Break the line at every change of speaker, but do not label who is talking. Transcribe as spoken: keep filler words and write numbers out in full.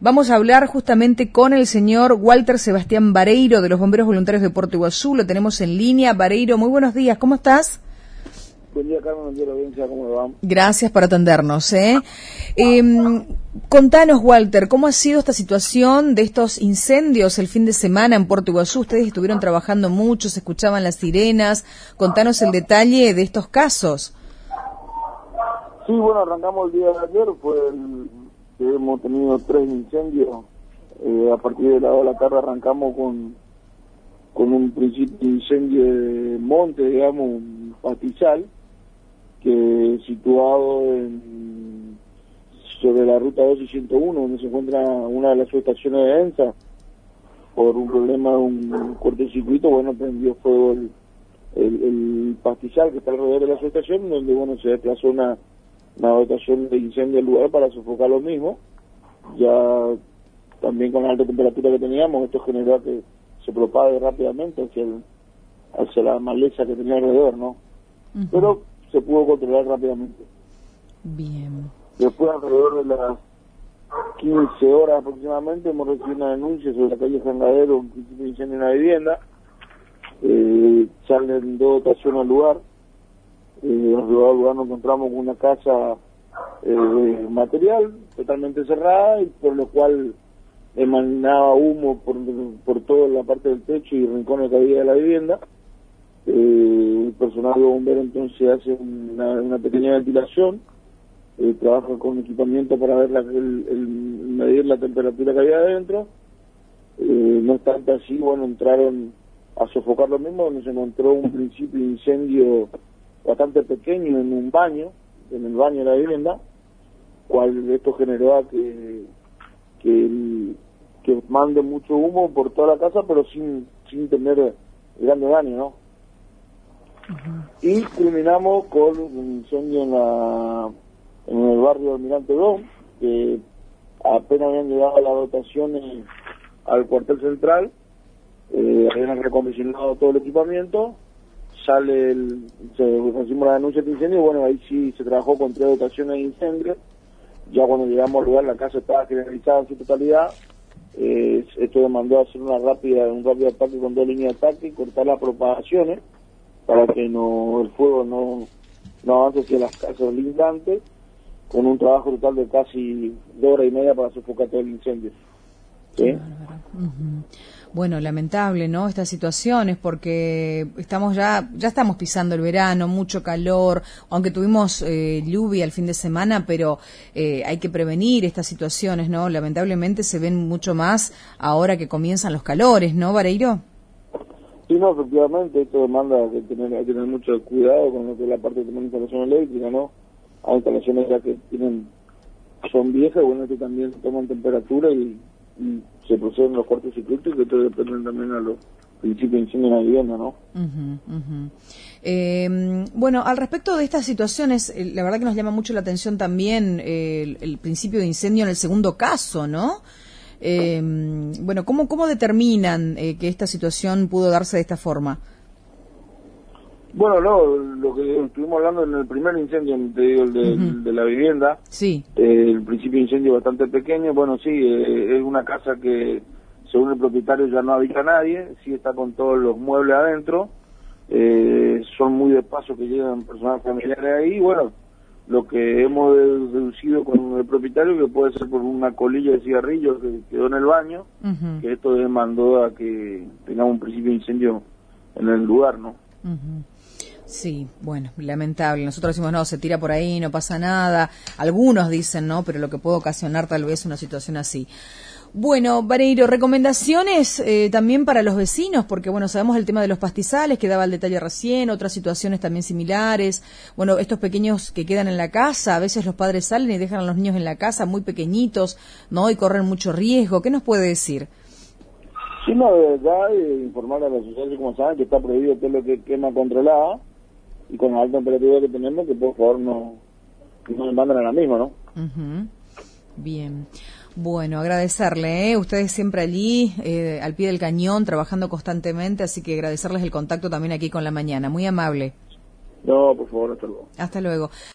Vamos a hablar justamente con el señor Walter Sebastián Vareiro de los Bomberos Voluntarios de Puerto Iguazú. Lo tenemos en línea. Vareiro, muy buenos días. ¿Cómo estás?
Buen día, Carmen. Buen día, audiencia. ¿Cómo le va?
Gracias por atendernos. ¿eh? Eh, contanos, Walter, ¿cómo ha sido esta situación de estos incendios el fin de semana en Puerto Iguazú? Ustedes estuvieron trabajando mucho, se escuchaban las sirenas. Contanos el detalle de estos casos.
Sí, bueno, arrancamos el día de ayer. Fue el que hemos tenido tres incendios. Eh, a partir de la hora de la tarde arrancamos con, con un principio de incendio de monte, digamos, un pastizal, que situado en, sobre la ruta dos y ciento uno, donde se encuentra una de las subestaciones de ENSA. Por un problema de un cortocircuito, bueno, prendió fuego el, el, el pastizal que está alrededor de la subestación, donde, bueno, se desplazó una, una dotación de incendio al lugar para sofocar lo mismo. Ya también con la alta temperatura que teníamos, esto generó que se propague rápidamente hacia, el, hacia la maleza que tenía alrededor, ¿no? Uh-huh. Pero se pudo controlar rápidamente.
Bien.
Después, alrededor de las quince horas aproximadamente, hemos recibido una denuncia sobre la calle Jangadero, un principio de incendio en una vivienda. Eh, salen dos dotaciones al lugar. Eh, al lugar nos encontramos con una casa eh, material totalmente cerrada, y por lo cual emanaba humo por, por toda la parte del techo y rincones que había de la vivienda. Eh, el personal de bomberos entonces hace una, una pequeña ventilación, eh, trabaja con equipamiento para ver la, el, el, medir la temperatura que había adentro. Eh, no obstante así, bueno, entraron a sofocar lo mismo, donde se encontró un principio de incendio bastante pequeño en un baño, en el baño de la vivienda, cual esto generó a que, que, el, que mande mucho humo por toda la casa, pero sin, sin tener grande daño, ¿no? Uh-huh. Y culminamos con un incendio en la en el barrio Almirante Brown, que apenas habían llegado las dotaciones al cuartel central, eh, habían recondicionado todo el equipamiento, sale el, se recibimos la denuncia de incendio, y bueno, ahí sí se trabajó con tres dotaciones de incendio. Ya cuando llegamos al lugar, la casa estaba generalizada en su totalidad. Eh, esto demandó hacer una rápida un rápido ataque con dos líneas de ataque y cortar las propagaciones para que no el fuego no, no avance hacia las casas lindantes, con un trabajo total de casi dos horas y media para sofocar todo el incendio. ¿Sí?
Uh-huh. Bueno, lamentable, ¿no? Estas situaciones, porque estamos ya ya estamos pisando el verano, mucho calor, aunque tuvimos eh, lluvia el fin de semana, pero eh, hay que prevenir estas situaciones, ¿no? Lamentablemente se ven mucho más ahora que comienzan los calores, ¿no, Vareiro?
Sí, no, efectivamente, esto demanda que tener, hay que tener mucho cuidado con lo que es la parte de tener instalación eléctrica, ¿no? Hay instalaciones ya que tienen son viejas, bueno, esto también toman temperatura y, y se proceden los cortocircuitos, que esto dependen también a los principios de incendio en la vivienda, ¿no?
Uh-huh, uh-huh. Eh, bueno, al respecto de estas situaciones, eh, la verdad que nos llama mucho la atención también eh, el, el principio de incendio en el segundo caso, ¿no? Eh, bueno, ¿cómo, cómo determinan eh, que esta situación pudo darse de esta forma?
Bueno, no, lo que estuvimos hablando en el primer incendio, te digo, el de, uh-huh. de la vivienda,
sí.
eh, el principio de incendio bastante pequeño, bueno, sí, eh, es una casa que según el propietario ya no habita nadie, sí está con todos los muebles adentro, eh, son muy de paso que llegan personas familiares ahí, bueno, lo que hemos deducido con el propietario que puede ser por una colilla de cigarrillos que quedó en el baño, uh-huh. que esto demandó a que tengamos un principio de incendio en el lugar, ¿no?
Uh-huh. Sí, bueno, lamentable. Nosotros decimos, no, se tira por ahí, no pasa nada. Algunos dicen, no, pero lo que puede ocasionar tal vez una situación así. Bueno, Vareiro, recomendaciones eh, también para los vecinos, porque bueno, sabemos el tema de los pastizales, que daba el detalle recién, otras situaciones también similares. Bueno, estos pequeños que quedan en la casa, a veces los padres salen y dejan a los niños en la casa muy pequeñitos, ¿no? Y corren mucho riesgo. ¿Qué nos puede decir?
Sí, no, de verdad, eh, informar a la sociedad, como saben, que está prohibido todo lo que quema controlada, y con la alta temperatura que tenemos, que por favor no, no me manden a la misma, ¿no?
Uh-huh. Bien. Bueno, agradecerle, ¿eh? Ustedes siempre allí, eh, al pie del cañón, trabajando constantemente, así que agradecerles el contacto también aquí con La Mañana. Muy amable.
No, por favor, hasta luego.
Hasta luego.